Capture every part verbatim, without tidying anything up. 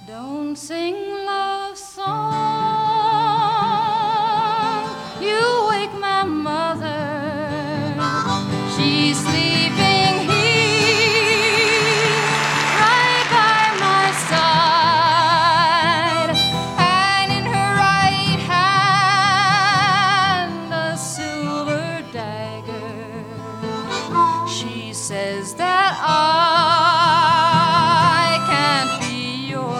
Don't sing love song, you wake my mother. She's sleeping here right by my side, and in her right hand a silver dagger. She says that I can't be your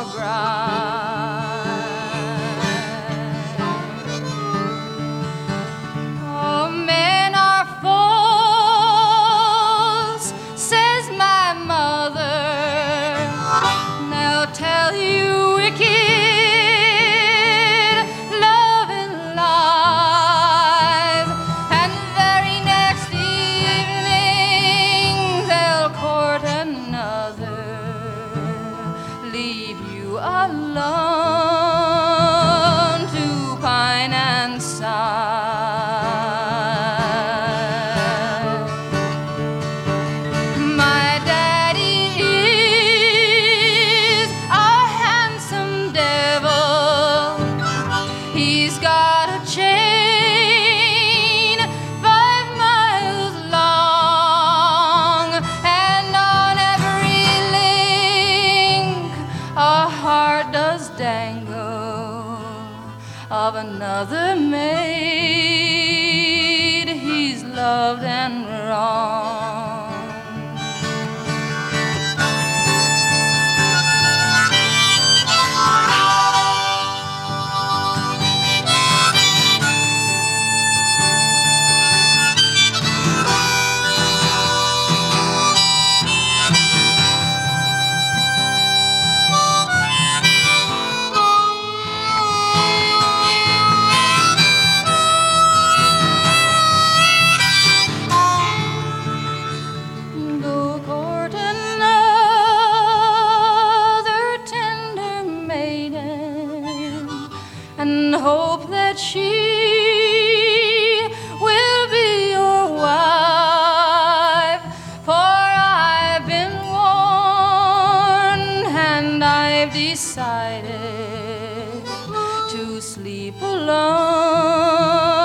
bride. Oh, men are false, says my mother. Now tell you wicked love and lies, and the very next evening they'll court another, leave you alone to pine and sigh. My daddy is a handsome devil. He's got a chain five miles long, and on every link a heart does dangle of another maid he's loved and wronged. Go court another tender maiden, and hope that she will be your wife. For I've been warned, and I've decided to sleep alone